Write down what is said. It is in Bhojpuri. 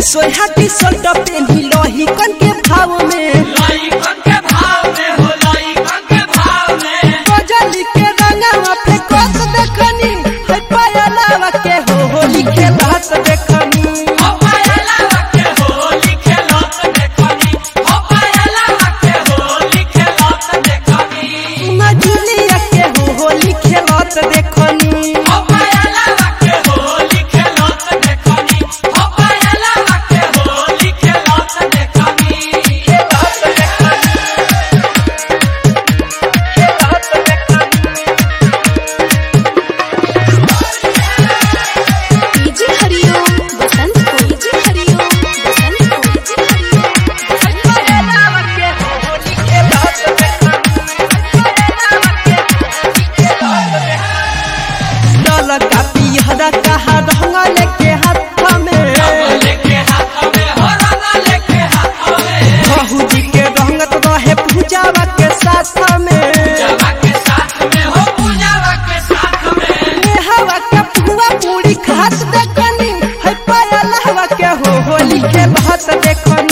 सोहाटी सोल्ट पेन्ही लोही कन के भाव में गजली के रंगवा पे कस देखनी है पायलावा के होली खेलत देखनी मजुलिया के होली खेलत देखनी कहा रंगा लेके हाथ में बहुजी के रंगत रहे पूजावा के साथ में हवा के पुआ पूरी खात देखनी है पायल हवा के होली के बात देखनी।